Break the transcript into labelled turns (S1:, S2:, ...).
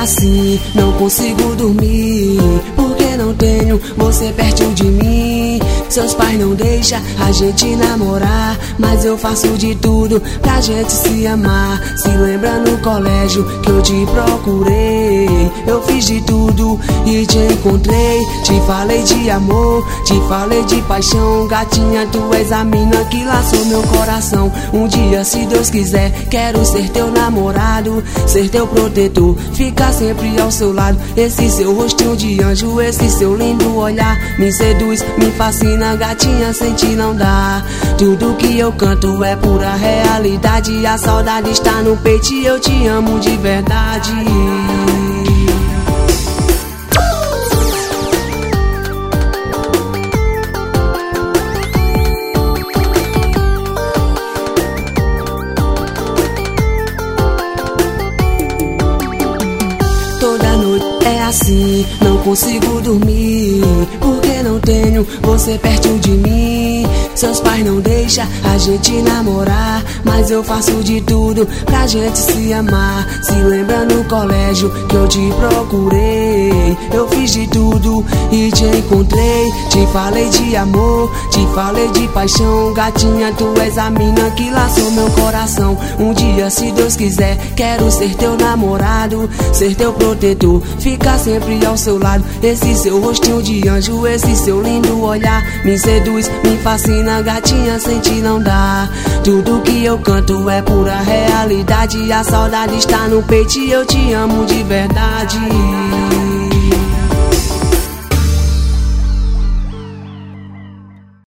S1: assim, não consigo dormir, porque não tenho você perto de mim. Seus pais não deixam a gente namorar, mas eu faço de tudo pra gente se amar. Se lembra no colégio que eu te procurei, eu fiz de tudo e te encontrei. Te falei de amor, te falei de paixão. Gatinha, tu és a mina que laçou meu coração. Um dia, se Deus quiser, quero ser teu namorado, ser teu protetor, ficar sempre ao seu lado. Esse seu rostinho de anjo, esse seu lindo olhar me seduz, me fascina. Gatinha, sem ti não dá. Tudo que eu canto é pura realidade. A saudade está no peito e eu te amo de verdade. Toda noite é assim, não consigo dormir, porque não tenho você perto de mim. Seus pais não deixam a gente namorar, mas eu faço de tudo pra gente se amar. Se lembra no colégio que eu te procurei, eu fiz de tudo e te encontrei. Te falei de amor, te falei de paixão. Gatinha, tu és a mina que laçou meu coração. Um dia, se Deus quiser, quero ser teu namorado, ser teu protetor, ficar sempre ao seu lado. Esse seu rostinho de anjo, esse seu lindo olhar me seduz, me fascina. Gatinha, sem ti não dá. Tudo que eu canto é pura realidade. A saudade está no peito e eu te amo de verdade.